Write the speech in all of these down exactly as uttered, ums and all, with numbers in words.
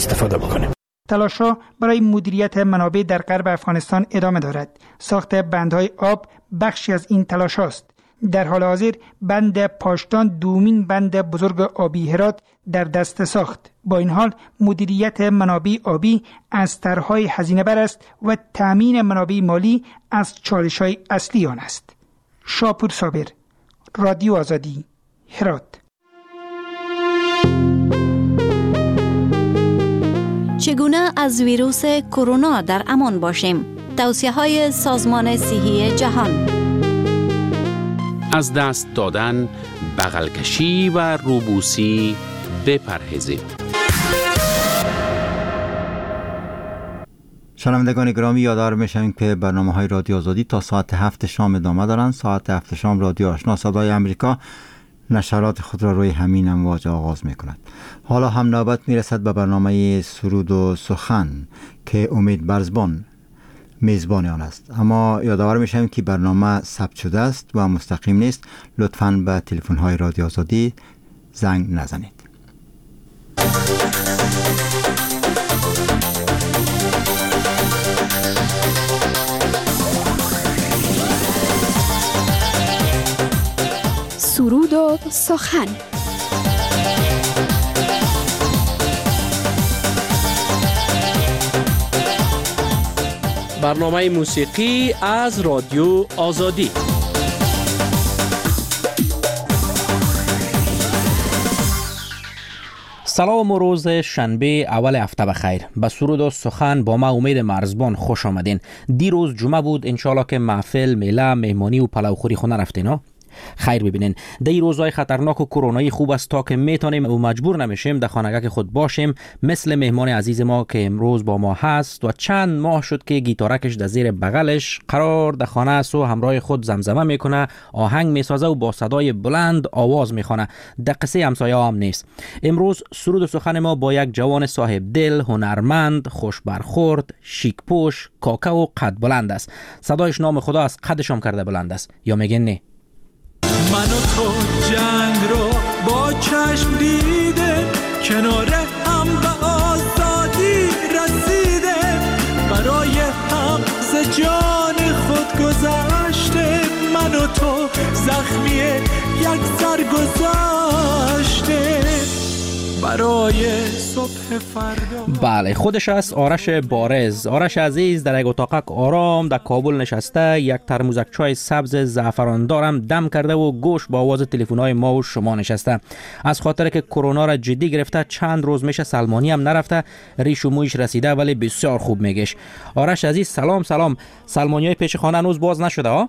استفاده بکنیم. تلاش‌ها برای مدیریت منابع در غرب افغانستان ادامه دارد. ساخت بندهای آب بخشی از این تلاش است. در حال حاضر بند پاشتان دومین بند بزرگ آبی هرات در دست ساخت. با این حال مدیریت منابع آبی از طرح‌های هزینه بر است و تامین منابع مالی از چالش‌های اصلی آن است. شاپور صابر، رادیو آزادی، هرات. چگونه از ویروس کرونا در امان باشیم؟ توصیه‌های سازمان صحی جهان. از دست دادن، بغل کشی و روبوسی بپرهیزید. شنوندگان گرامی، یادآور می‌شویم که برنامه‌های رادیو آزادی تا ساعت هفت شام ادامه دارند. ساعت هفت شام رادیو آشنا صدای امریکا نشرات خود را روی همین امواج آغاز می‌کند. حالا هم نوبت می‌رسد به برنامه سرود و سخن که امید برزبان میزبان آن است. اما یادآور می‌شویم که برنامه ثبت شده است و مستقیم نیست. لطفاً به تلفن‌های رادیو آزادی زنگ نزنید. سرود و سخن. برنامه موسیقی از رادیو آزادی. سلام و روز شنبه اول هفته بخیر. به سرود و سخن با ما امید مرزبان خوش آمدین. دیروز جمعه بود، انشالله که محفل، میله، مهمانی و پلوخوری خونه رفتین ها؟ خیر ببینین. در این روزهای خطرناک و کرونایی خوب است تا که میتونیم و مجبور نمیشیم در خانگاه خود باشیم، مثل مهمان عزیز ما که امروز با ما هست و چند ماه شد که گیتارکش در زیر بغلش قرار در خانه است و همراه خود زمزمه میکنه، آهنگ میسازه و با صدای بلند آواز میخونه. در قصه همسایه هم نیست. امروز سرود و سخن ما با یک جوان صاحب دل، هنرمند، خوش برخورد، شیک پوش، کاکه و قد بلند است. صدایش نام خدا از قدش هم کرده بلند است. یا میگن نه؟ من و تو جنگ رو با چشم دیده، کنار هم به آزادی رسیده، برای هم ز جان خود گذشته، من و تو زخمی یک سر گذاشته برای صبح فردا. بله، خودش است آرش بارز. آرش عزیز در یک اتاقک آرام در کابل نشسته، یک ترموزک چای سبز زعفران دارم دم کرده و گوش با آواز تلفن‌های ما و شما نشسته. از خاطر که کرونا را جدی گرفته چند روز میشه سلمانی هم نرفته، ریش و مویش رسیده ولی بسیار خوب میگش. آرش عزیز سلام سلام. سلمانیای پیش خانه هنوز باز نشده ها؟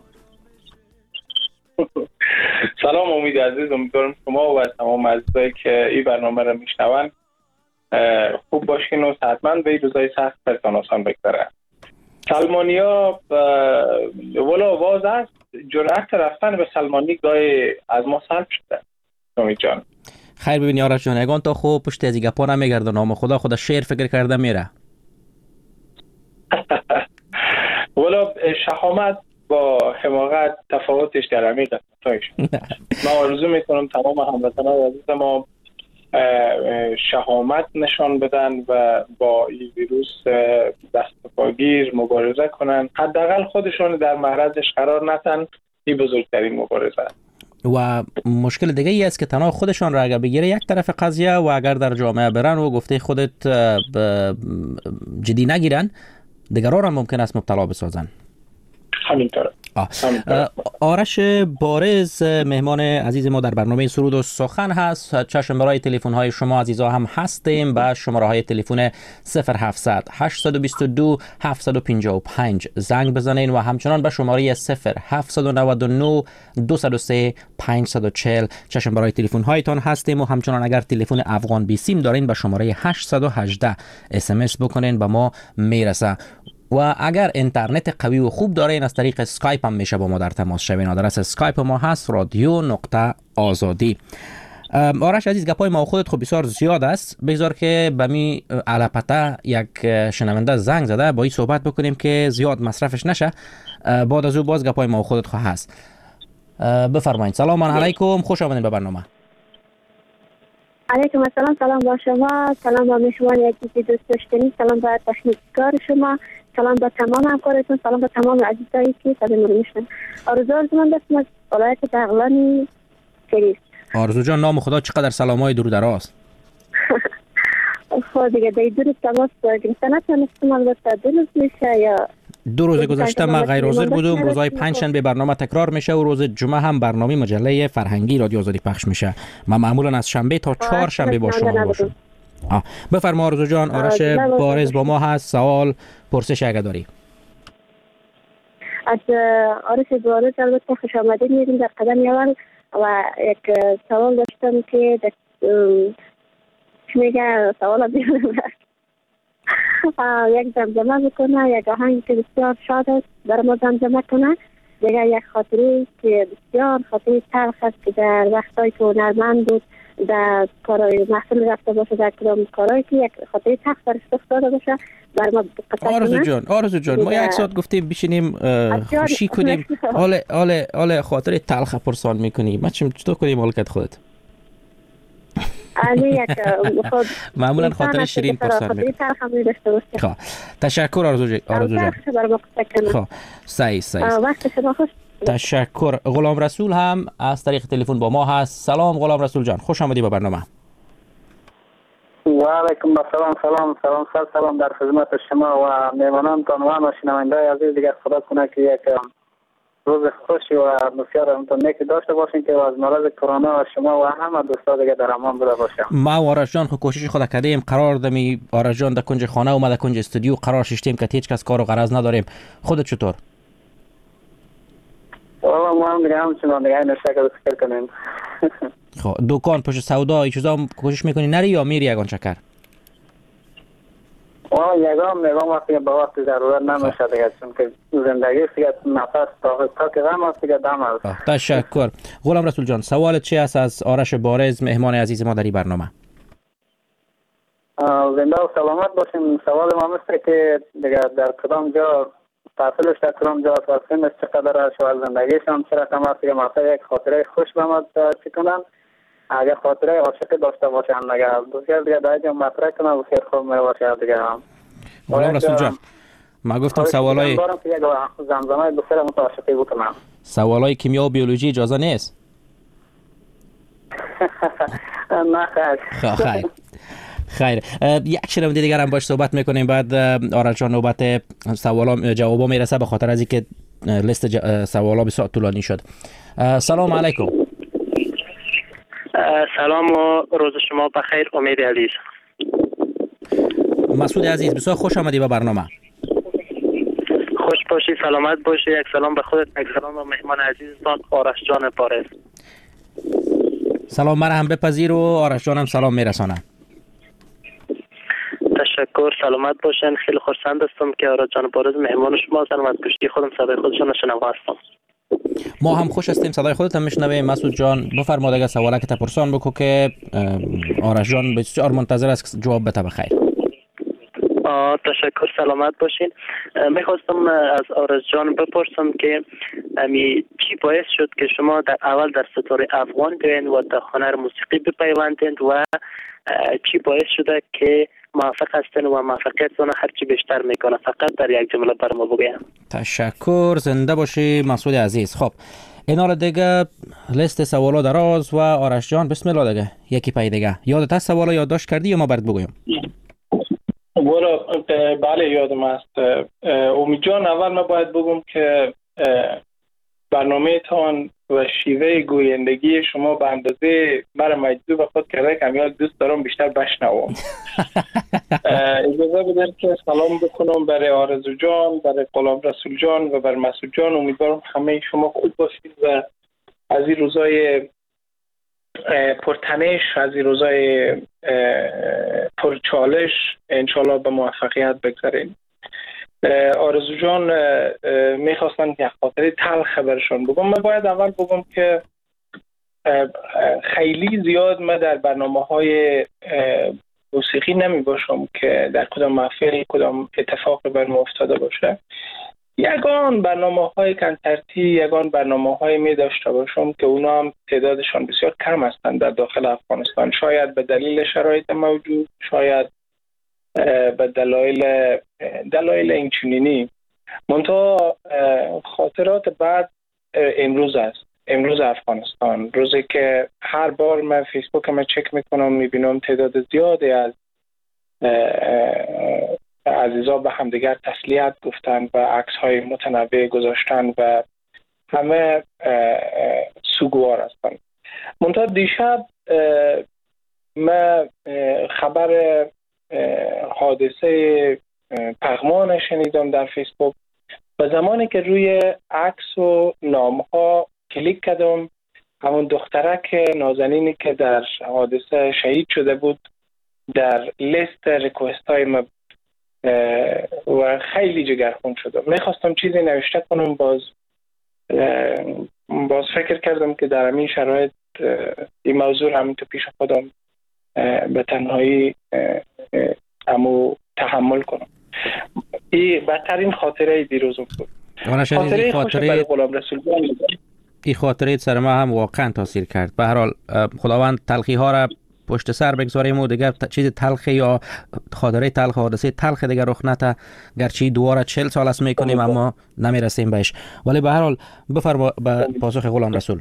سلام امید عزیز، امیدوارم شما و تمام عزیزایی که این برنامه رو میشنون خوب باشین و حتما به این روزای سخت برتان آسان بگذره. سلمانیا ولا واز است، جرأت رفتن به سلمانی گاهی از ما سلب شده. امید جان خیر ببینی آرش جان، اگان تا خوب پشت از این گپا نمیگرده، نام خدا خدا شعر فکر کرده میره. ولا شهامت با حماقت تفاوتش در همین قسمتایش. من آرزو میکنم تمام هموطنان عزیز ما شهامت نشان بدن و با این ویروس دست و پاگیر مبارزه کنن، حداقل خودشون در معرضش قرار ندن. این بزرگترین مبارزه. و مشکل دیگه ای است که تنها خودشان را اگر بگیره یک طرف قضیه و اگر در جامعه برن و گفته خودت جدی نگیرن، دیگران هم ممکن است مبتلا بسازن. همینطوره. آرش بارز مهمان عزیز ما در برنامه سرود و سخن هست. چشم برای تلفن های شما عزیزا هم هستیم به شماره های تلفن صفر هفتصد هشتصد و بیست و دو هفتصد و پنجاه و پنج زنگ بزنین و همچنان به شماره صفر هفتصد و نود و نه دویست و سه پانصد و چهل چشم برای تلفن هایتان هستیم و همچنان اگر تلفن افغان بی سیم دارین به شماره هشتصد و هجده اس ام اس بکنین به ما میرسه. و اگر اینترنت قوی و خوب دارین از طریق اسکایپ هم میشه با ما در تماس شوین. آدرس اسکایپ ما هست رادیو نقطه آزادی. آرش عزیز، گپای ما و خودت خب بسیار زیاد است، بذار که به می علپته یک شنونده زنگ زده با این صحبت بکنیم که زیاد مصرفش نشه، بعد از او باز گپای ما و خودت خواهد هست. بفرمایید. سلام علیکم، خوش آمدین به برنامه. علیکم السلام. سلام با شما، سلام با میشوان یکی دوست داشتنی، سلام با تکنیککار شما، سلام با تمام همکارتون، سلام با تمام عزیزایی که صدای ما رو میشنون. آرزو آرزومند هستم از ولایت بغلان کریس. آرزو جان، نام خدا چقدر سلامای درو دراز. خب دیگه دی دو روز تماس گرفتن نتونستم، البته دو روز میشه یا دو روز گذشته من غیر حاضر بودم. روزهای پنج شنبه برنامه تکرار میشه و روز جمعه هم برنامه مجله فرهنگی رادیو آزادی پخش میشه. من معمولا از شنبه تا چهار شنبه با شما باشم. آه بفرما آرزو جان. آرش بارز با ما هست. سوال پرسش اگه داری. از آرش بارز البته خوش آمدید میگیم در قدم اول و یک سوال داشتم که چی میگه سوال بیارم یک زمزمه بکنه، یک آهنگ که بسیار شاد است در ما زمزمه کنه، دیگه یک خاطری که بسیار خاطری تلخ است که در وقتایی که هنرمند بود در کارهای محفل رفته باشه، در کدام کارهایی که یک خاطری تلخ درش افتاده باشه بر ما قطعه آرزو جان. آرزو جان ما یک ساعت گفتیم بشینیم خوشی کنیم، حال حال حال خاطر تلخ پرسان میکنی. ما چطور کنیم حالت خودت؟ خود معمولا خاطر شیرین پرسان میکنم. خب تشکر آرزو جان. آرزو جان خب سعی سعی تشکر. غلام رسول هم از طریق تلفن با ما هست. سلام غلام رسول جان، خوش آمدی به برنامه. و علیکم السلام. سلام سلام سلام سلام در خدمت شما و میهمانانتان و شنونده‌های عزیز. دیگر خدا کنه که یک روز خوشی و بسیار نیکی داشته باشین که از مرض کرونا شما و همه دوستا دیگه در امان بوده باشم. ما و آرش جان خود کوشش خود کردیم، قرار دادیم آرش جان در کنج خانه اومد، در کنج استودیو قرار ششتیم که هیچ کس کار و غرض نداریم. خودت چطور؟ والله ما هم دیگه همچنان دیگه این شکل فکر کنیم. خب دکان پشت سودا این چیزا کوشش میکنی نری یا میری یگان چکر؟ آه یگان میگم وقتی به وقت ضرورت نمیشه دیگه، چون که زندگی دیگه نفس تا تا که غم است دیگه دم است. تشکر. غلام رسول جان سوالت چی است از آرش بارز مهمان عزیز ما در این برنامه؟ زنده و سلامت باشین. سوال ما مثل که دیگه در کدام جا تحصیلش در کدام جا و سنش چقدر است و زندگیش هم چه رقم است که مثلا یک خاطره خوش به ما چی کنن، اگه خاطره عاشقی داشته باشن دیگه بسیار دیگه در اینجا مطرح کنن بسیار خوب می باشه دیگه. هم غلام رسول جان ما گفتم سوالای زمزمه بسیار متعاشقی بکنم. سوالای کیمیا و بیولوژی اجازه نیست؟ نه خیر. خیر خیر. یک شنونده دیگر هم باش صحبت میکنیم، بعد آرش جان نوبت سوالا جوابا میرسه به خاطر از اینکه لیست ج... سوالا بسیار طولانی شد. سلام علیکم. سلام و روز شما بخیر. امید عزیز. مسعود عزیز بسیار خوش آمدی به برنامه. خوش باشی، سلامت باشی. یک سلام به خودت، یک سلام به مهمان عزیزتان آرش جان بارز. سلام مرا هم بپذیر و آرش جانم سلام میرسانم. تشکر، سلامت باشین. خیلی خرسند هستم که آرش جان بارز مهمان شما هستم. از گوشی خودم صدای خودشون شنوا هستم. ما هم خوش هستیم صدای خودت هم میشنویم. مسعود جان بفرما دیگه سوالی که تپرسان بکو که آرش جان بسیار منتظر است جواب بده. بخیر. تشکر، سلامت باشین. میخواستم از آرش جان بپرسم که امی چی باعث شد که شما در اول در ستاره افغان بیاین و در هنر موسیقی بپیوندین و چی باعث شده که موفق هستین و موفقیتتون هرچی بیشتر میکنه؟ فقط در یک جمله بر ما بگید. تشکر، زنده باشی مسعود عزیز. خب اینا دیگه لیست سوالا دراز و آرش جان بسم الله دیگه یکی پای دیگه. یادت هست سوالا یادداشت کردی یا ما برات بگویم؟ بله یادم است. امید جان اول ما باید بگم که برنامه تان و شیوه گویندگی شما به اندازه مرا مجذوب خود کرده که همیال دوست دارم بیشتر بشنوم. اجازه بدید که سلام بکنم برای آرزو جان، برای غلام رسول جان و برای مسعود جان. امیدوارم همه شما خوب باشید و از این روزای پرتنش، از این روزای پرچالش انشالله به موفقیت بگذاریم. آرزو جان میخواستن که خاطره تلخ برشون بگم. من باید اول بگم که خیلی زیاد من در برنامه های موسیقی نمی باشم که در کدام محفل کدام اتفاق بر ما افتاده باشه. یگان برنامه های کنسرتی، یگان برنامه های می داشته باشم که اونا هم تعدادشان بسیار کم هستند در داخل افغانستان. شاید به دلیل شرایط موجود، شاید به دلایل دلایل اینچنینی. منتها خاطرات بعد امروز است، امروز افغانستان، روزی که هر بار من فیسبوک ما چک میکنم میبینم تعداد زیادی از عزیزا به همدیگر تسلیت گفتن و عکس های متنوع گذاشتن و همه سوگوار هستند. منتها دیشب من خبر حادثه پغمان شنیدم در فیسبوک و زمانی که روی عکس و نام ها کلیک کردم، همون دخترک نازنینی که در حادثه شهید شده بود در لیست ریکوست های ما و خیلی جگرخون شدم. میخواستم چیزی نوشته کنم، باز باز فکر کردم که در همین شرایط این موضوع همین تو پیش خودم به تنهایی امو تحمل کنم. این بدترین خاطره دیروزم بود. خاطره خاطره غلام رسول جان این خاطره سر ما هم واقعا تاثیر کرد. به هر حال خداوند تلخی ها را پشت سر بگذاریم و دیگر چیز تلخی یا خاطره تلخ حادثه تلخ دیگر رخ نده، گرچه دوباره چهل سال است میکنیم اما نمیرسیم بهش. ولی به هر حال بفرما به پاسخ غلام رسول.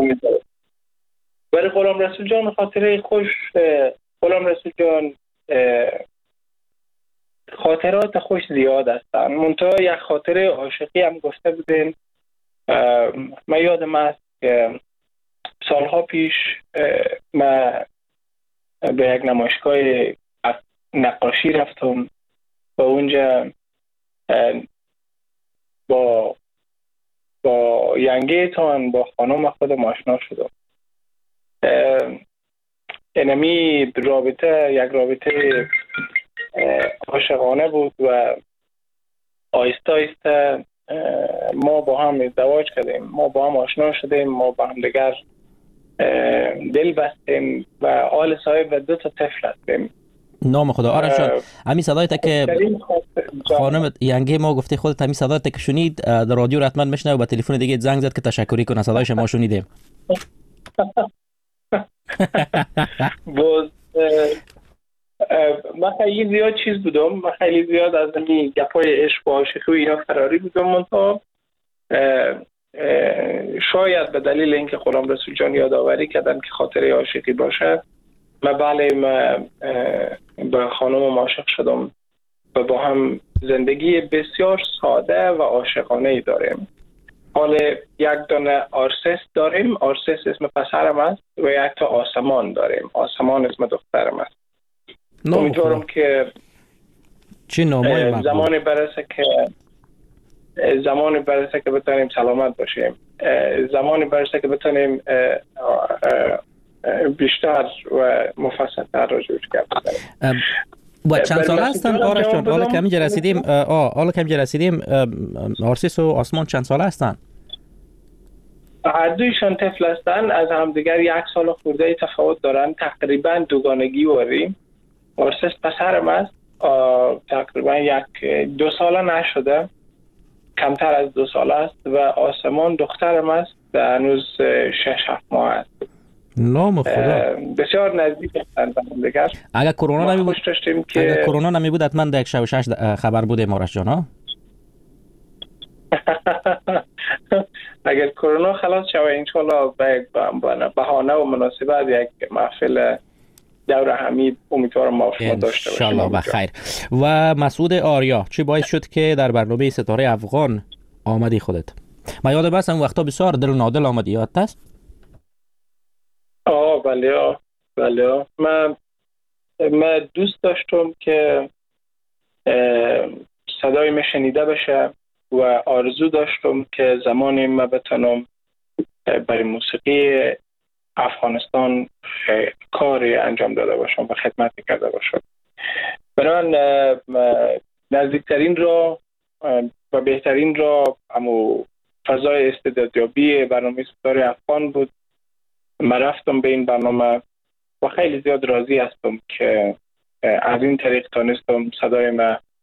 برای غلام رسول جان خاطره خوش، غلام رسول جان خاطرات خوش زیاد هستن. منتها یک خاطره عاشقی هم گفته بودین. من یادم است که سالها پیش من به یک نمایشگاه نقاشی رفتم و اونجا با با ینگیتان با خانم خودم آشنا شدم. اینمی رابطه یک رابطه عاشقانه بود و آیسته آیسته ما با هم ازدواج کردیم، ما با هم آشنا شدیم، ما با هم دیگر دل بستیم و آل صاحب و دو تا طفل هستیم. نام خدا. آرش جان، همین صدایت که خانم ینگی ما گفته خودت همین صدایت که شنید در رادیو حتما میشنه و با تلفن دیگه زنگ زد که تشکری کنه، صدای شما شنیدیم. باز من خیلی زیاد چیز بودم، من خیلی زیاد از این گپای عشق و عاشقی و اینا فراری بودم. منتها شاید به دلیل اینکه غلام رسول جان یادآوری کردن که خاطره عاشقی باشه، من بله من به خانم عاشق شدم و با هم زندگی بسیار ساده و عاشقانه ای داریم. حال یک دانه آرسس داریم، آرسس اسم پسرم است و یک تا آسمان داریم، آسمان اسم دخترم است. امیدوارم که چی نامای زمانی برسه که زمانی برسه که بتونیم سلامت باشیم، زمانی برسه که بتونیم بیشتر و مفصل‌تر راجعش گپ بزنیم. و چند سال هستن آرش جان؟ حالا که همینجا رسیدیم آه حالا که همینجا رسیدیم آرسیس و آسمان چند سال هستن؟ هر دویشان طفل هستن، از همدیگر یک سال خورده تفاوت دارن، تقریبا دوگانگی واریم. آرسیس پسرم است، تقریبا یک دو ساله نشده، کمتر از دو ساله است و آسمان دخترم است، هنوز شش هفت ماه است. نام خدا. بسیار نزدیک هستند به هم دیگر. اگر کرونا نمی بود که اگر کرونا نمی بود حتما در یک شب و شش خبر بوده آرش جان ها. اگر کرونا خلاص شود ان شاء الله به بهانه و مناسبت یک محفل دور همی امیدوارم ما شما داشته باشیم ان شاء الله بخیر. و مسعود آریا چی باعث شد که در برنامه ستاره افغان آمدی خودت؟ من یاد بس اون وقتا بسیار دل و نادل آمدی، یادت است؟ آه بله آه بله آه. من من دوست داشتم که صدای من شنیده بشه و آرزو داشتم که زمانی من بتونم برای موسیقی افغانستان کاری انجام داده باشم و خدمت کرده باشم. برای من نزدیکترین را و بهترین را اما فضای استعدادیابی برنامه ستاره افغان بود. من رفتم به این برنامه و خیلی زیاد راضی هستم که از این طریق تانستم صدای من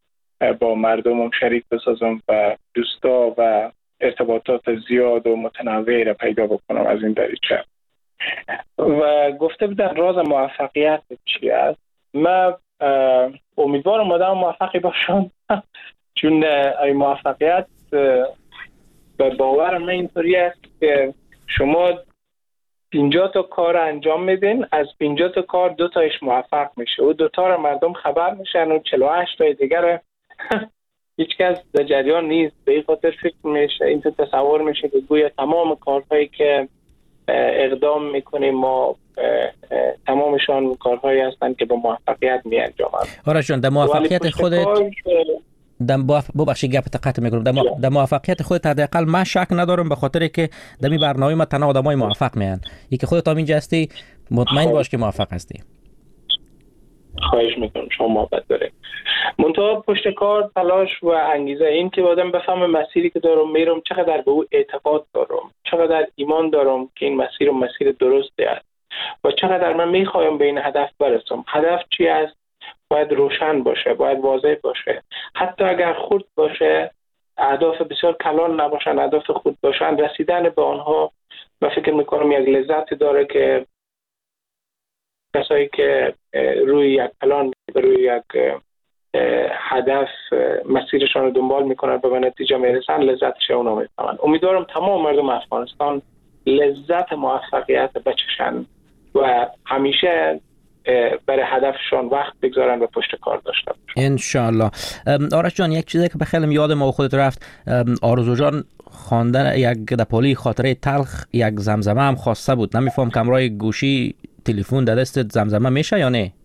با مردمم شریک بسازم و دوستا و ارتباطات زیاد و متنوعی را پیدا بکنم از این دریچه. و گفته بودن راز موفقیت چی است. من امیدوارم آدم موفقی باشم چون این موفقیت به باور من اینطوری است که شما پنجاه تا کار انجام میدین، از پنجاه تا کار دو تایش موفق میشه و دو تا را مردم خبر میشن و چهل و هشت تا دیگر هیچ کس در جریان نیست. به این خاطر فکر میشه این تصور میشه که گویا تمام کارهایی که اقدام میکنیم ما تمامشان کارهایی هستند که به موفقیت می انجامند. آرش جان، در موفقیت خودت در ببخشید گپ قطع میکنم، در موفقیت خودت حداقل من شک ندارم، به خاطر که در این برنامه ما تنها آدمای موفق میان. ای که خودت همینجا هستی مطمئن باش که موفق هستی. خواهش میکنم، شما محبت داره. منتها پشت کار، تلاش و انگیزه، این که آدم بفهمه مسیری که دارم میرم چقدر به او اعتقاد دارم، چقدر ایمان دارم که این مسیر مسیر درستی است و چقدر من میخوایم به این هدف برسم. هدف چی است؟ باید روشن باشه، باید واضح باشه. حتی اگر خرد باشه، اهداف بسیار کلان نباشن، اهداف خرد باشن، رسیدن به آنها و فکر میکنم یک لذت داره که کسایی که روی یک پلان، روی یک هدف مسیرشان رو دنبال میکنن و به نتیجه میرسن، لذتش اونا میفهمن. امیدوارم تمام مردم افغانستان لذت موفقیت بچشن و همیشه برای هدفشان وقت بگذارن و پشت کار داشته باشن ان شاء الله. آرش جان، یک چیزی که به خیلی یاد ما و خودت رفت، آرزو جان خواندن یک دپالی خاطره تلخ یک زمزمه هم خواسته بود. نمیفهم کمرای گوشی تلفن در دستت زمزمه میشه یا نه؟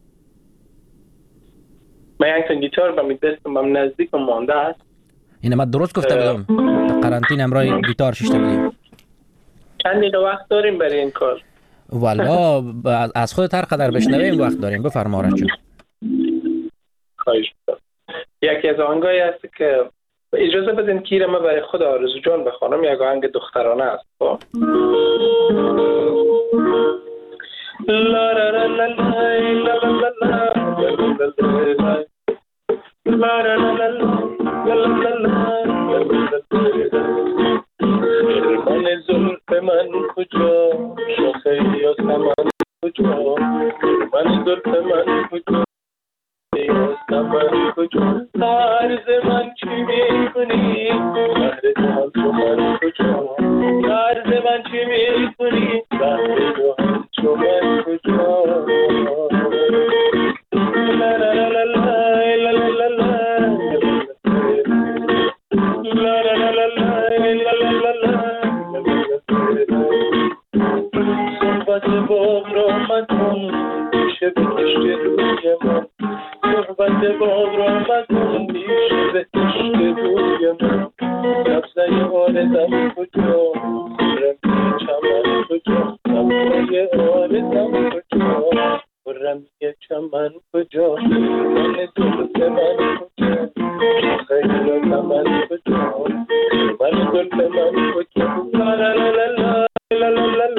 من یک تا گیتار به می دستم به نزدیک مانده است. اینه من درست گفته بودم در قرنطینه امرای گیتار شیشته بودیم. چند دیگه وقت داریم برای این کار؟ والا از خودت هر قدر بشنویم وقت داریم. بفرما آرش جان. خواهش می‌کنم. یکی از آهنگایی است که اجازه بدین که ما برای خود آرزو جان بخوانم. یک آهنگ دخترانه است. خب لا لا لا لا لا لا من زلف من کجا، شاخه یا سمن کجا، من زلف من کجا یا سمن کجا، عرض من چی میکنی، بحر جهان تو من کجا، عرض من چی میکنی، بحر جهان تو من کجا. لا لا لا لا لا لا لا لا صحبت باغ را مکن میشه به کشت روی من، صحبت باغ را مکن میشه به کشت روی من، سبزه آرزم کجا، رمی چمن کجا، سبزه آرزم کجا، رمی چمن کجا، من زلف من کجا، خیلی من کجا، من زلف من کجا. لا لا لا لا لا لا لا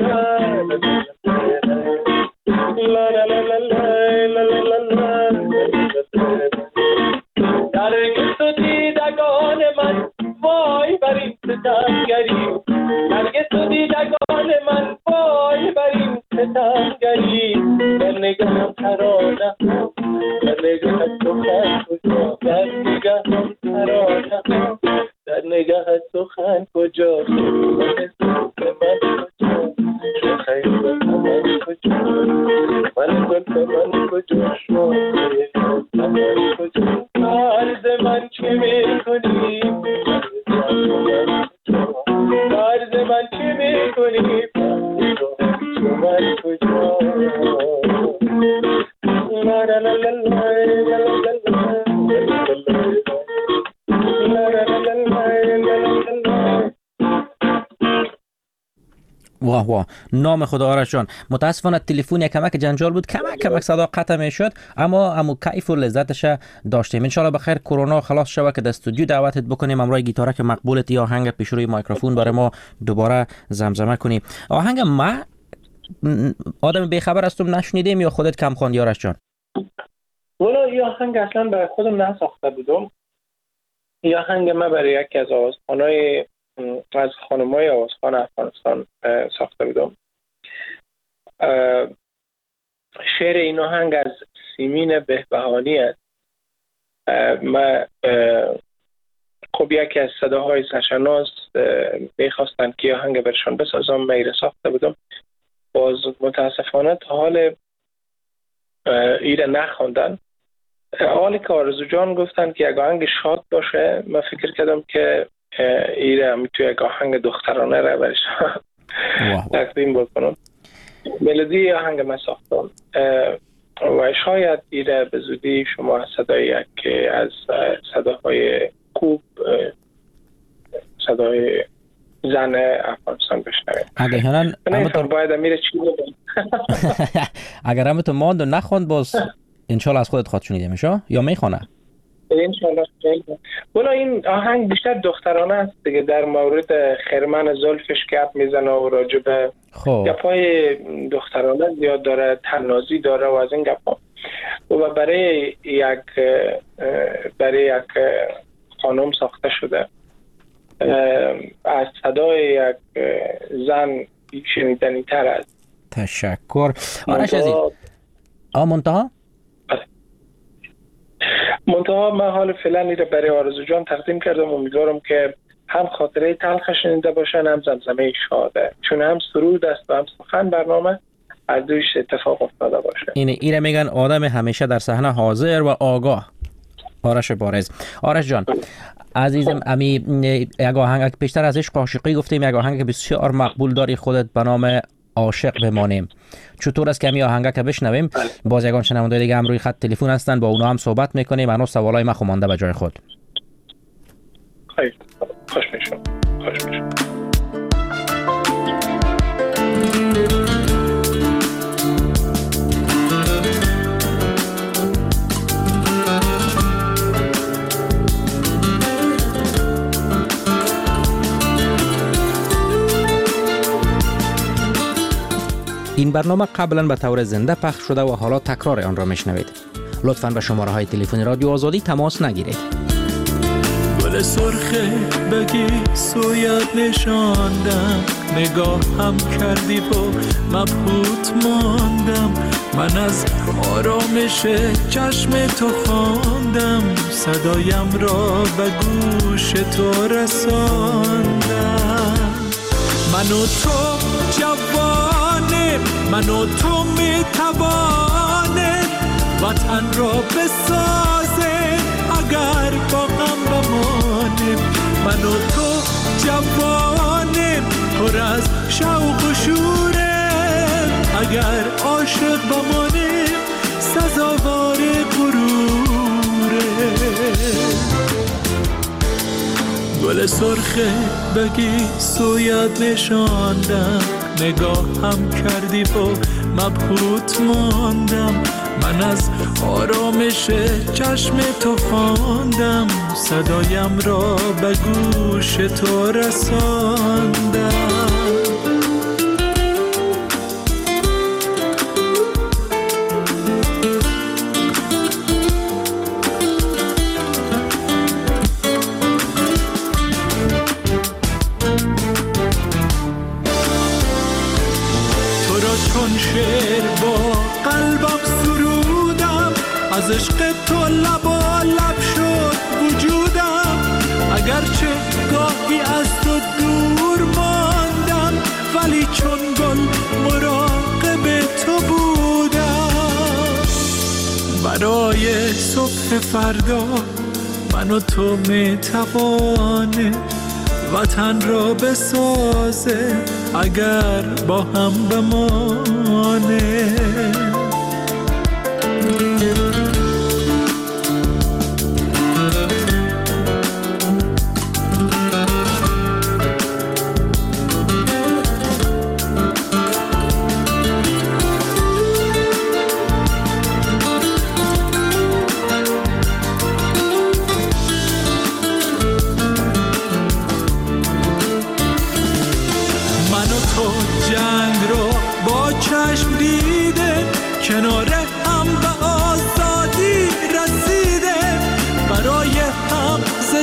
در گست و دیدگان من وای بر این ستمگری، در گست و دیدگان من وای بر این ستمگری، در نگهم ترانه در نگهت سخن کجا، در نگهم ترانه در نگهت سخن کجا، من زلف من کجا، خیلی من کجا، من زلف من کجا، من کجا، عرض من چی میکنی، عرض من چی میکنی، من کجا. لا لا لا لا لا واه واه، نام خدا آرش جان. متاسفانه تلفن یک کمک جنجال بود، کمک کمک صدا قطع میشد، اما امو کیف و لذتش داشتیم. ان شاء الله بخیر کرونا خلاص شوه که در استودیو دعوتت بکنیم امروی گیتاره که مقبولت یا آهنگ پیش روی میکروفون برای ما دوباره زمزمه کنی. آهنگ ما آدم بیخبر هستم نشنیدیم یا خودت کم خواندی آرش جان؟ والا این آهنگ اصلا برای خودم نساخته بودم. این آهنگ من برای یکی از آوازخوانای از خانم‌های آوازخوان افغانستان ساخته بودم. شعر این آهنگ از سیمین بهبهانی است. من خب یکی از صداهای سرشناس میخواستن که آهنگ برشان بسازم، من ایره ساخته بودم. باز متاسفانه تا حال ایره نخوندن. حالی که آرزو جان گفتن که یک آهنگ شاد باشه، من فکر کردم که ایره میتونه یک آهنگ دخترانه را برشان تقدیم بکنم. ملودی آهنگ من ساختم و شاید ایره به زودی شما صدای یک از صداهای خوب، صدای زن افغانستان بشنوید. اگه هنن همونطور باید امیر چی بودم اگر همونطور ماند و نخوند باز انشالله از خودت خواهد شنیده میشه یا میخونه؟ انشالله. بلا این آهنگ بیشتر دخترانه است دیگه، در مورد خرمن زلفش گپ میزنه و راجب گپای دخترانه زیاد داره، تنازی داره و از این گپا. و برای یک برای یک خانم ساخته شده، از صدای یک زن شنیدنی تر است. تشکر. آرش عزیز. آه منتها؟ منتها من حال فعلا این برای آرزو جان تقدیم کردم. امیدوارم که هم خاطره تلخ شنیده باشن، هم زمزمه شاده، چون هم سرود است و هم سخن برنامه از دویش اتفاق افتاده باشه. اینه ایره میگن آدم همیشه در صحنه حاضر و آگاه. آرش بارز. آرش جان عزیزم، امی یک آهنگ پیشتر از عشق عاشقی گفتیم، یک آهنگ که بسیار مقبول داری خودت به نام عاشق بمانیم. چطور است که امی آهنگ که بشنویم؟ باز یگان شنونده دیگه هم روی خط تلفن هستن، با اونا هم صحبت میکنیم. منو سوالای من خوانده به جای خود. خیلی خوش میشم. خوش میشم. این برنامه قبلا به طور زنده پخش شده و حالا تکرار آن را میشنوید. لطفاً به شماره های تلفن رادیو آزادی تماس نگیرید. گل سرخه بگی سویت نشاندم، نگاه هم کردی و مبهوت ماندم. من از آرامش چشم تو خواندم، صدایم را به گوش تو رساندم. من و تو جوانه، من و تو میتوانه وطن را بسازه اگر با هم بمانه. من و تو جوانه پر از شوق و شوره، اگر عاشق بمانه سزاوار غروره. گل سرخه بگی سویت نشاندم، نگاه هم کردی و مبهوت ماندم. من از آرامش چشم تو خواندم، صدایم را به گوش تو رساندم. از عشق تو لبا لب شد وجودم، اگرچه گاهی از تو دور ماندم، ولی چون گل مراقب تو بودم. برای صبح فردا من و تو میتوانه وطن را بسازه اگر با هم بمانه. کنار هم به آزادی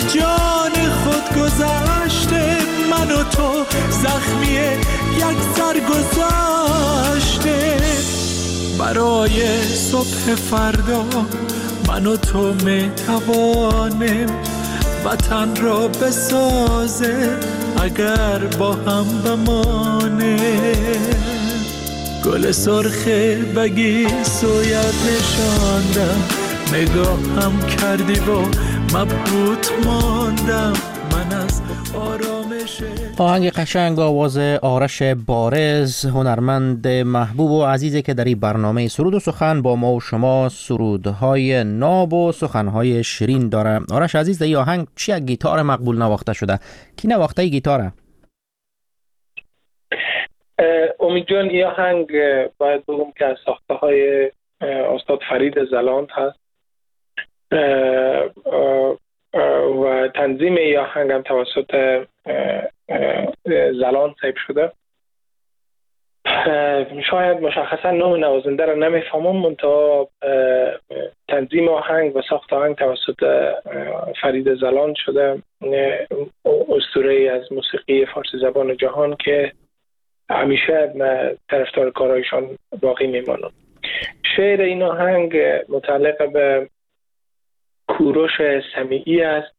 جان خود گذشته، من و تو زخمی یک سر گذشته. برای صبح فردا من و تو می توانیم وطن را بسازه اگر با هم بمانیم. گل سرخ بگی سویت نشاندم، نگاه هم کردی و مبهوت ماندم من از آرامش. آهنگ قشنگ آواز آرش بارز، هنرمند محبوب و عزیزی که در این برنامه سرود و سخن با ما و شما سرودهای ناب و سخنهای شیرین داره. آرش عزیز، در این آهنگ چی از گیتار مقبول نواخته شده؟ کی نواخته ای گیتاره؟ امید جان، این آهنگ باید بگم که از ساخته های استاد فرید زلاند هست و تنظیم این آهنگ هم توسط زلاند صاحب شده. شاید مشخصا نام نوازنده را نمیفهمم، منتها تنظیم آهنگ و ساخت آهنگ توسط فرید زلاند شده، اسطوره از موسیقی فارسی زبان جهان که همیشه طرفدار کارایشان باقی میمانم. شعر این آهنگ متعلق به کوروش سمیعی است.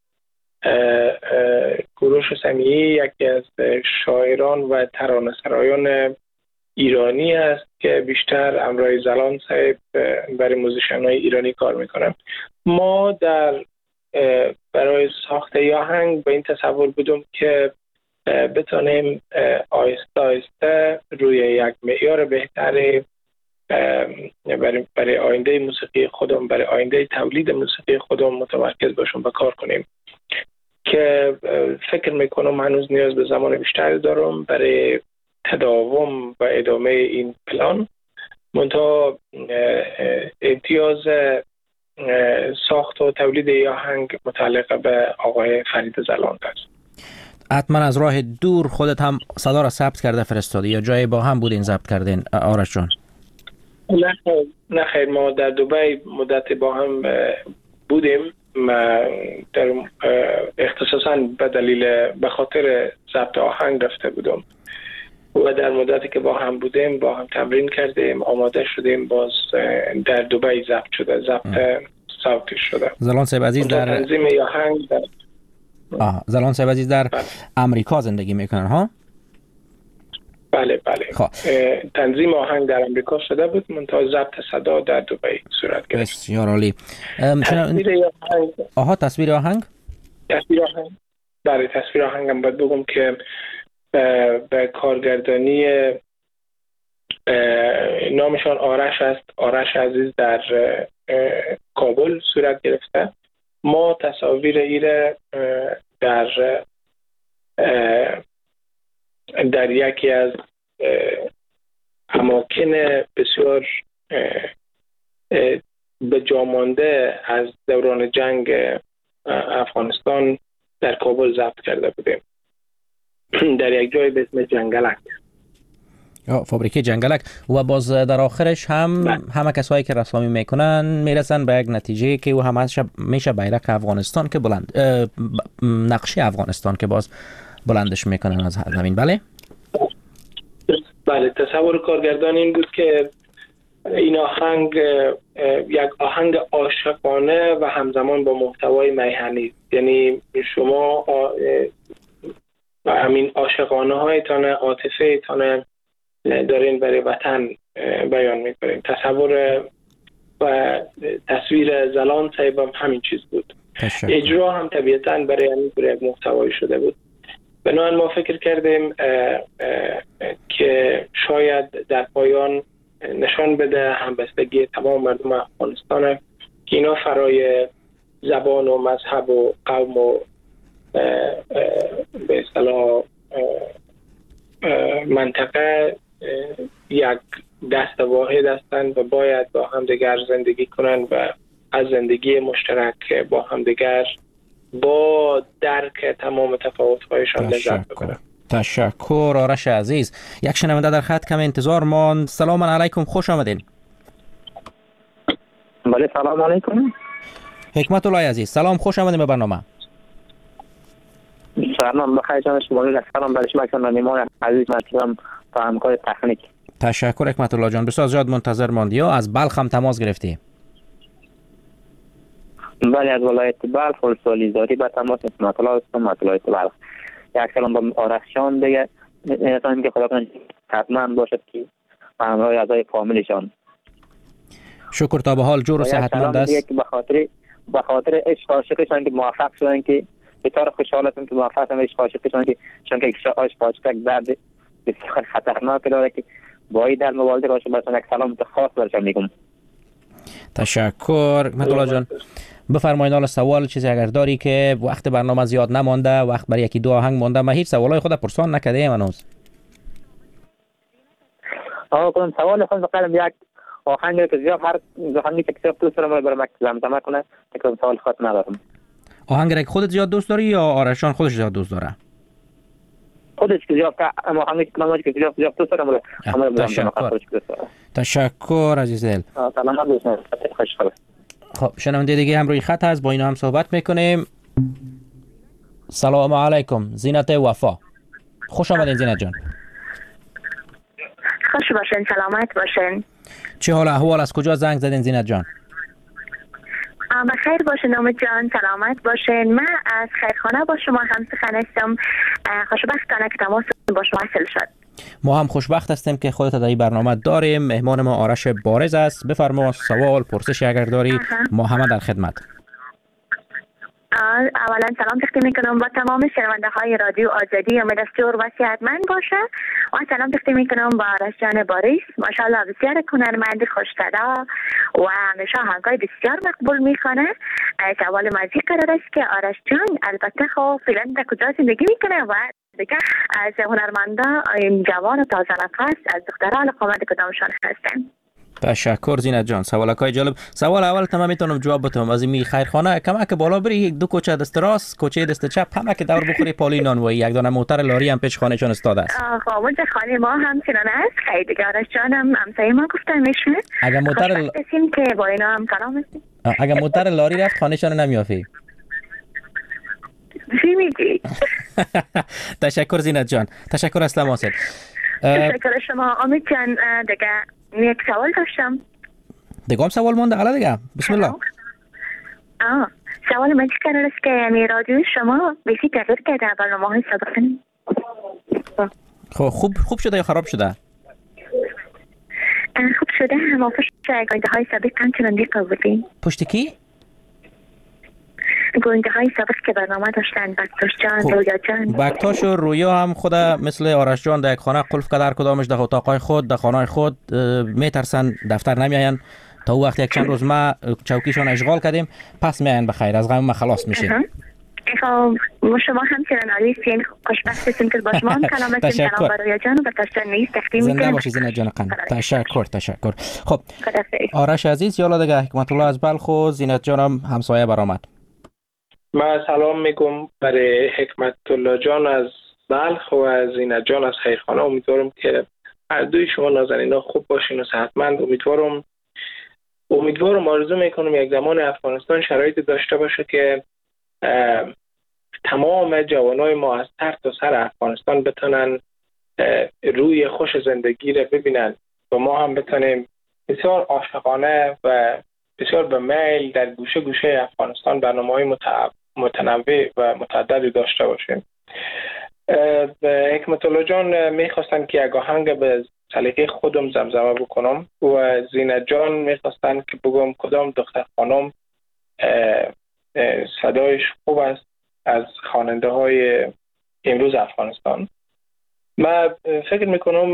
کوروش سمیعی یکی از شاعران و ترانه‌سرایان ایرانی است که بیشتر همراه زلاند صاحب برای موزیشن‌های ایرانی کار میکنم. ما در برای ساخت آهنگ به این تصور بودیم که بتونیم آهسته آهسته روی یک معیار بهتری برای برای آینده موسیقی خودم، برای آینده تولید موسیقی خودم متمرکز باشم و کار کنیم که فکر میکنم هنوز نیاز به زمان بیشتری دارم برای تداوم و ادامه این پلان. منتها امتیاز ساخت و تولید آهنگ متعلق به آقای فرید زلاند است. حتما از راه دور خودت هم صدا را ثبت کرده فرستادی یا جای با هم بودین ضبط کردین آرش جان؟ نه خیر، ما در دبی مدت با هم بودیم. ما در اختصاصا به دلیل به خاطر ضبط آهنگ رفته بودم و در مدتی که با هم بودیم با هم تمرین کردیم، آماده شدیم، باز در دبی ضبط شده، ضبط صوتی شده. زلاند صاحب عزیز در تنظیم آهنگ در آه زلاند صاحب عزیز در بله. امریکا زندگی میکنن ها؟ بله بله. خب. تنظیم آهنگ در امریکا شده بود، منتها ضبط صدا در دبی صورت گرفت. بسیار عالی. تصویر آهنگ آها تصویر آهنگ؟ تصویر آهنگ بله، تصویر آهنگ هم باید بگم که به کارگردانی نامشان آرش است، آرش عزیز در کابل صورت گرفته. ما تصاویر ایره در در یکی از اماکن بسیار به جا مانده از دوران جنگ افغانستان در کابل ضبط کرده بودیم، در یک جای به اسم جنگلک، فابریکه جنگلک. و باز در آخرش هم بله. همه کسایی که رسامی میکنن میرسن به یک نتیجه که و همه میشه بیرق افغانستان که بلند نقشه افغانستان که باز بلندش میکنن از زمین. بله بله. تصور کارگردان این بود که این آهنگ یک آهنگ عاشقانه و همزمان با محتوای میهنی، یعنی شما همین عاشقانه هایتان، عاطفه ایتان دارین برای وطن بیان میکنین. تصور و تصویر زلاند صاحب هم همین چیز بود. تشکر. اجرا هم طبیعتاً برای همین یک محتوایی شده بود. بنابراین ما فکر کردیم اه اه که شاید در پایان نشان بده همبستگی تمام مردم افغانستان که اینا فرای زبان و مذهب و قوم و اه اه به اصطلاح منطقه یک دست واحد هستند و باید با همدیگر زندگی کنند و از زندگی مشترک با همدیگر با درک تمام تفاوت‌هایشان لذت ببرند. تشکر آرش عزیز. یک شنونده در خط کم انتظار ماند. سلام علیکم، خوش آمدین. بله سلام علیکم. حکمت الله عزیز سلام، خوش آمدین به برنامه. سلام بخیر جان شما رو سلام برای شما که نمیمون عزیز مطلب تا همکار تکنیک. تشکر حکمت الله جان، بسیار زیاد منتظر ماندی. از بلخ هم تماس گرفتی؟ بله از ولایت بلخ ولسوالی زاری به تماس حکمت الله هستم از ولایت بلخ. یک کلام با آرش جان دیگه نمیتونم که خدا کنه حتما باشد که همراه اعضای فامیلشان. شکر تا به حال جور و صحتمند است. به خاطر به خاطر عشق عاشقشان که موفق شدن که بسیار خوشحال هستم که موفق شدن عشق عاشقشان که چون که عشق عاشق درد بسیار خطرناک داره که باید در مبارزه باشه. براتون یک سلام خاص برشان میگم. تشکر حکمت الله جان. بفرمایید حالا سوال چیزی اگر داری که وقت برنامه زیاد نمانده، وقت برای یکی دو آهنگ مونده، ما هیچ سوالای خود پرسان نکرده ایم هنوز. آقا کنم سوال خود بقیدم یک آهنگ که زیاد هر آهنگی که زیاد دوست دارم برای مکتب زمزمه کنه که سوال خود ندارم. آهنگ را که خودت زیاد دوست داری یا آرش جان خودش زیاد دوست داره؟ خودش که زیاد که آهنگی که من که زیاد زیاد دوست دارم. تشکر. تشکر عزیز دل. سلام دوستان. خوشحال. خب شنونده دیگه هم روی خط هست، با اینا هم صحبت میکنیم. سلام علیکم زینت وفا، خوش آمدین زینت جان. خوش باشین، سلامت باشین. چه حال احوال، از کجا زنگ زدین زینت جان؟ بخیر باشین امید جان، سلامت باشین. من از خیرخانه با شما هم سخن هستم. خوشبختانه که تماس با شما حاصل شد. ما هم خوشبخت هستیم که خودت در این برنامه داریم. مهمان ما آرش بارز است. بفرما سوال پرسشی اگر داری ما همه در خدمت. اولا سلام تقدیم میکنم با تمام شنونده های رادیو آزادی، امید است جور و صحتمند باشه. و سلام تقدیم میکنم با آرش جان باریس، ماشاءالله بسیار هنرمند خوش‌صدا و همیشه آهنگای بسیار مقبول میکنه. سوال مازی قرار است که آرش جان البته خب فعلا در کجا زندگی میکنه و دیگه از هنرمندا جوان و تازه نفس از دختران قامت کدامشان هستن؟ تشکر زینت جان، سوالکای جالب. سوال اول تمام میتونم جواب بدم. از این خیرخانه کما که بالا بری دو کوچه دست راست کوچه دست چپ همه که دور بخوری پالی نانوایی، یک دانه موتر لاری هم پیش خانه چون استاد است. خب اونجا خانه ما هم چنان است. خیلی دیگه آرش جانم همسایه ما گفتن میشه. اگر موتر ل... که با اینا هم کلام هستیم. اگر موتر لاری رفت خانه چون نمیافی. چی میگی؟ تشکر زینت جان، تشکر از تماست. تشکر شما امید جان. دیگه یک سوال داشتم. دیگه هم سوال مونده؟ حالا دیگه بسم الله. آه سوال من چی قرار است که یعنی رادیو شما بیشی تغییر کرده برنامه های سابقه؟ خب خوب خوب شده یا خراب شده؟ خوب شده. هم پشت گوینده های سابق همچنان دیگه بودیم. پشت کی؟ گوینده های سابق که برنامه داشتن، بکتاش جان، خب. رویا جان. بکتاش و رویا هم خود مثل آرش جان در یک خانه قلف که در کدامش در اتاقای خود در خانه خود میترسن، دفتر نمیاین تا او وقت یک چند روز ما چوکیشان اشغال کردیم پس میاین بخیر، از غم ما خلاص میشیم. خب شما همچنان علیسین، خوشبخت هستیم که با شما هم کلام هستیم. سلام برای جان و بکتاش نیست تقدیم میکنم. زنده باشی زینت جان قند. تشکر تشکر. خب آرش عزیز یالا دیگه حکمت الله از بلخ و زینت جانم همسایه برآمد. من سلام میگم برای حکمت الله جان از بلخ و زینت جان از خیرخانه. امیدوارم که هر دوی شما نازنینا خوب باشین و صحتمند. امیدوارم امیدوارم آرزو میکنم یک زمان افغانستان شرایط داشته باشه که تمام جوانای ما از سر تا سر افغانستان بتونن روی خوش زندگی رو ببینن و ما هم بتونیم بسیار عاشقانه و بسیار به میل در گوشه گوشه افغانستان برنامه‌های متنوع و متعددی داشته باشیم. حکمت الله جان میخواستن که یک آهنگ به سلیقه خودم زمزمه بکنم و زینت جان میخواستن که بگم کدام دختر خانم صدایش خوب است از خواننده های امروز افغانستان. من فکر میکنم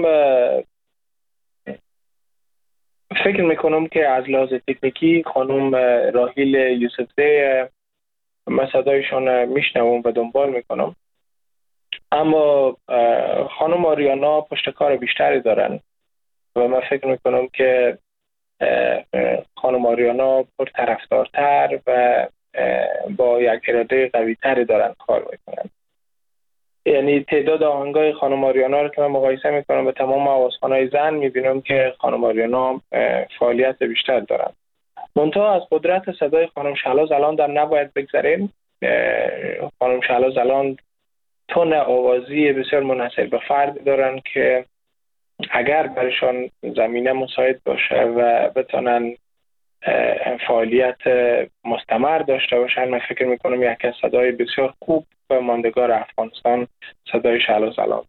فکر میکنم که از لحاظ تکنیکی خانم راحیل یوسفزی من صدایشون میشنوم و دنبال میکنم، اما خانم آریانا پشتکار بیشتری دارن و من فکر میکنم که خانم آریانا پر طرفدارتر و با یک اراده قوی تری دارن کار میکنن. یعنی تعداد آهنگای خانم آریانا رو که من مقایسه میکنم با تمام آوازخوان‌های زن میبینم که خانم آریانا فعالیت بیشتر دارن. منتها از قدرت صدای خانم شهلا زلان در نباید بگذریم. خانم شهلا زلان تون آوازی بسیار منحصر به فرد دارن که اگر برشان زمینه مساعد باشه و بتونن فعالیت مستمر داشته باشن، من فکر میکنم یکی از صدای بسیار خوب و ماندگار افغانستان صدای شعل و سلام.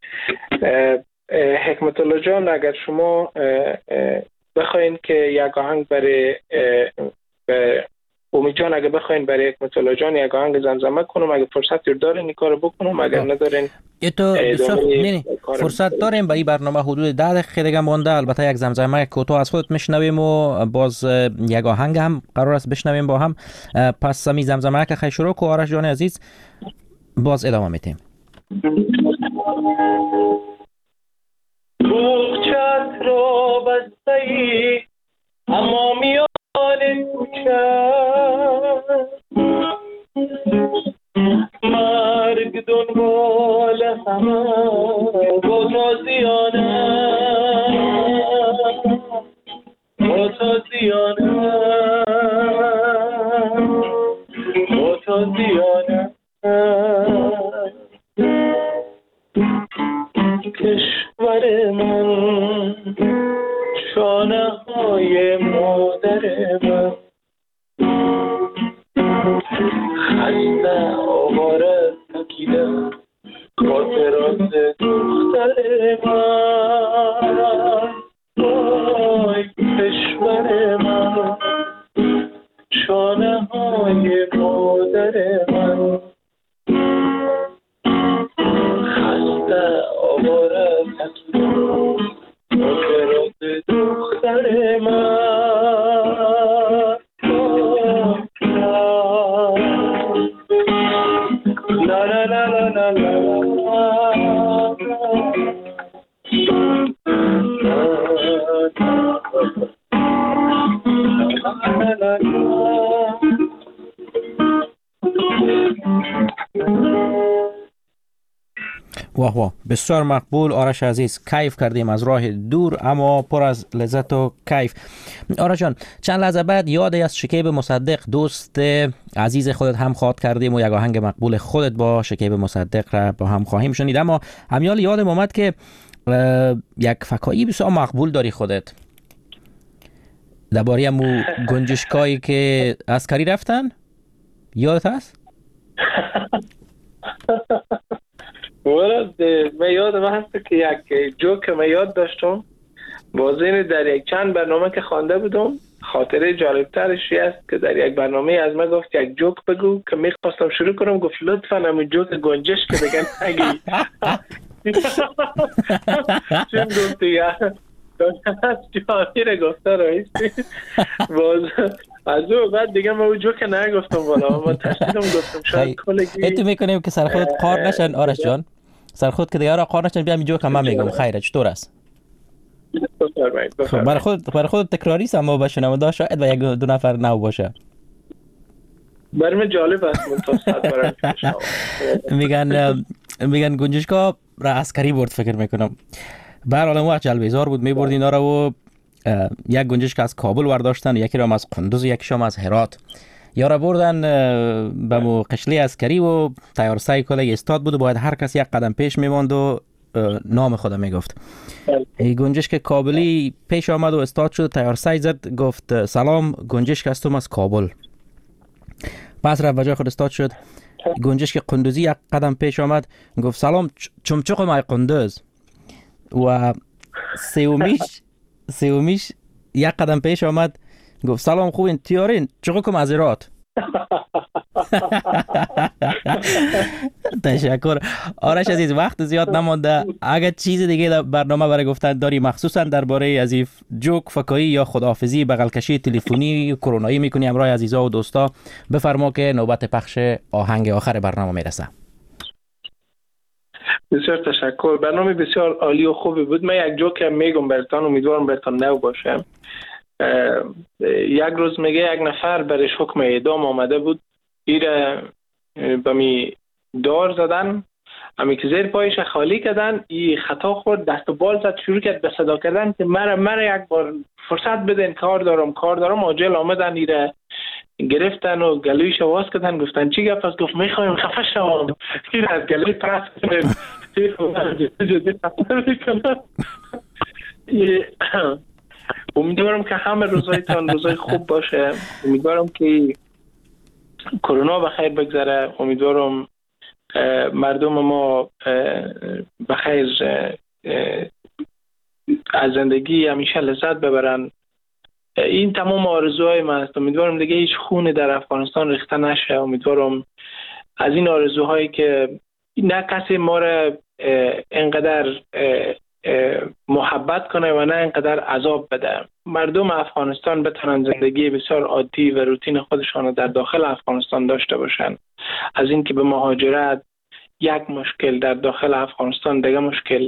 حکمت الله جان، اگر شما بخواین که یک آهنگ برای امید جان، اگر بخواین برای حکمت الله جان یک آهنگ زمزمه کنم، اگر فرصت دارین این کارو بکنم، اگر ندارین تو بسیار فرصت داریم. به این برنامه حدود ده دقیقه دیگه مونده. البته یک زمزمه کوتاه از خودت میشنویم و باز یک آهنگ هم قرار است بشنویم با هم. پس می زمزمه که خیلی شروع کو آرش جان عزیز، باز ادامه میتیم. بوقچت را بسته‌ای اما میان کوچه، مرگ دنبال همه با تازیانه، با تازیانه، با تازیانه. کشور من، شانه های مادر من، خسته آواره تکیده خاطرات دختر من. وای کشور من، شانه های مادر من، خسته آواره تکیده خاطرات دختر من. لا لا لا لا لا واه واه، بسیار مقبول آرش عزیز. کیف کردیم از راه دور اما پر از لذت و کیف. آرش جان، چند لحظه بعد یادی از شکیب مصدق دوست عزیز خودت هم خواهد کردیم و یک آهنگ مقبول خودت با شکیب مصدق را با هم خواهیم شنید. اما همیال یادم اومد که یک فکایی بسیار مقبول داری خودت درباره مو گنجشکایی که عسکری رفتن، یادت هست؟ ورد من یادم هست که یک جوک من یاد داشتم بازین در یک چند برنامه که خوانده بودم. خاطره جالبترش است که در یک برنامه از من گفت یک جوک بگو که میخواستم شروع کنم، گفت لطفاً همون جوک گنجش که بگن نگی. چون گفتی یا جایی رو گفته رایستی باز از او بعد دیگه ما او جوک نگفتم والا، ما تشکیدم گفتم شاید کلگی ایتو میکنیم که سر خودت قار نشن آرش جان، سر خود که دیگه را قار نشن بیام این جوک هم من میگم. خیره چطور است؟ برای خود برای خود تکراری است اما بشنونده شاید و یک دو نفر نو باشه. برای من جالب است منتصد برای میگن میگن گنجشکا را عسکری برد فکر میکنم. برحال اون وقت جلبیزار بود میبرد اینا را و یک گنجشک از کابل ورداشتن، یکی را از قندوز و یکیشام از هرات. یارا بردن به مو قشلی عسکری و تیار سایکل استاد بود و باید هر کس یک قدم پیش میماند و نام خدا میگفت. ای گنجشک کابلی پیش آمد و استاد شد، تیار سای زد گفت سلام گنجشک هستم از کابل. پس رفت وجه خود استاد شد. گنجشک قندوزی یک قدم پیش آمد گفت سلام چمچقم ای قندوز. و سومیش سومیش یک قدم پیش آمد گفت سلام خوبین تیارین چقدر از هرات. تشکر آرش عزیز، وقت زیاد نمانده. اگر چیز دیگه در برنامه برای گفتن داری مخصوصا درباره از این جوک فکایی یا خداحافظی بغل کشی تلفنی کرونایی میکنی همراه عزیزا و دوستا، بفرما که نوبت پخش آهنگ آخر برنامه میرسه. بسیار تشکر، برنامه بسیار عالی و خوبی بود. من یک جوک میگم براتون، امیدوارم براتون نو باشه. یک روز میگه یک نفر برش حکم اعدام آمده بود، ایره به می دار زدن، امی که زیر پایش خالی کردن، ای خطا خورد دست و بال زد، شروع کرد به صدا کردن که مرا مرا یک بار فرصت بدین، کار دارم کار دارم. آجل آمدن ایره گرفتن و گلویش آواز کردن، گفتن چی گپ است؟ گفت میخوایم خفه شوم، این از گلوی پرست کنیم. امیدوارم که همه روزایتان روزای خوب باشه. امیدوارم که کرونا بخیر بگذره. امیدوارم مردم ما بخیر از زندگی همیشه لذت ببرن. این تمام آرزوهای من است. امیدوارم دیگه هیچ خون در افغانستان ریخته نشه. امیدوارم از این آرزوهایی که نه کسی ما را اینقدر محبت کنه و نه اینقدر عذاب بده. مردم افغانستان بتونن زندگی بسیار عادی و روتین خودشان در داخل افغانستان داشته باشن. از این که به مهاجرت یک مشکل، در داخل افغانستان دیگه مشکل.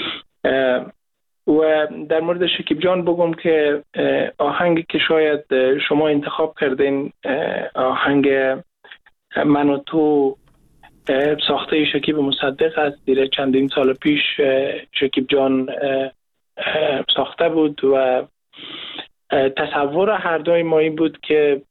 و در مورد شکیب جان بگم که آهنگی که شاید شما انتخاب کردین، آهنگ من و تو، ساخته شکیب مصدق است. دیره چندین سال پیش شکیب جان ساخته بود و تصور هر دوی ما این بود که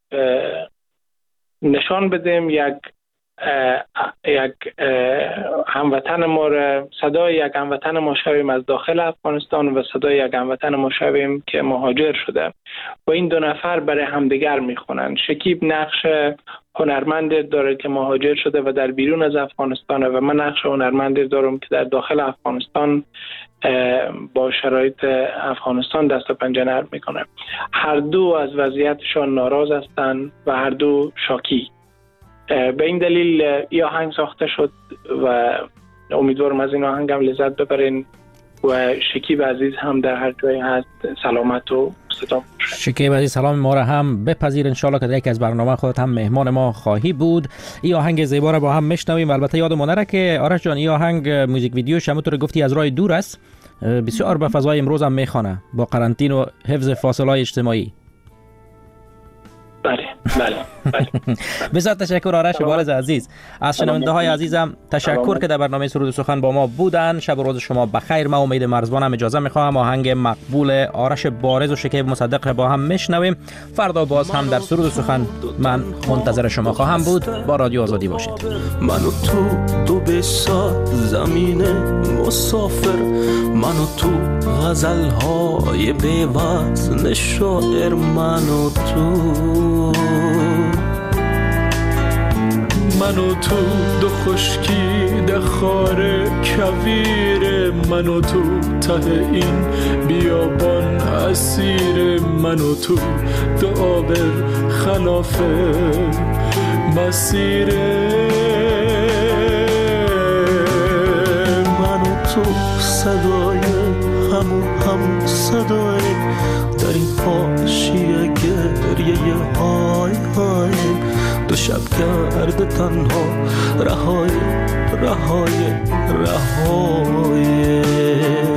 نشان بدیم یک یک هموطن ما را، صدای یک هموطن ما شویم از داخل افغانستان و صدای یک هموطن ما شویم که مهاجر شده و این دو نفر برای همدیگر میخونن. شکیب نقش هنرمند داره که مهاجر شده و در بیرون از افغانستان و من نقش هنرمند دارم که در داخل افغانستان با شرایط افغانستان دست و پنجه نرم میکنه. هر دو از وضعیتشان ناراض هستند و هر دو شاکی. به این دلیل این آهنگ ساخته شد و امیدوارم از این آهنگ هم لذت ببرین و شکیب عزیز هم در هر جایی هست سلامت و سلام. شکیب عزیز سلام ما را هم بپذیر انشالله که در یکی از برنامه خودت هم مهمان ما خواهی بود. این آهنگ زیبا را با هم میشنویم. البته یادمون نره که آرش جان این آهنگ موزیک ویدیوش همونطور گفتی از راه دور است، بسیار به فضای امروز هم میخوانه با قرنطینه و حفظ فاصله اجتماعی. بله بله بله. بسیار تشکر آرش بارز عزیز. از شنونده های عزیزم تشکر که در برنامه سرود و سخن با ما بودن. شب و روز شما بخیر. من امید مرزبانم اجازه میخوام آهنگ مقبول آرش بارز و شکیب مصدق با هم میشنویم. فردا باز هم در سرود و سخن من منتظر شما خواهم بود. با رادیو آزادی باشید. من و تو دو بسات زمین مسافر، من و تو غزل‌های بی‌وزن شاعر، من و تو من و تو دو خشکیده خار کویر، من و تو ته این بیابان اسیر، من و تو دو آبر خلاف مسیر، من و تو صدای همو هم صدای در این حاشیه گریه های های، دو شب کرده تنها رهای رهای رهای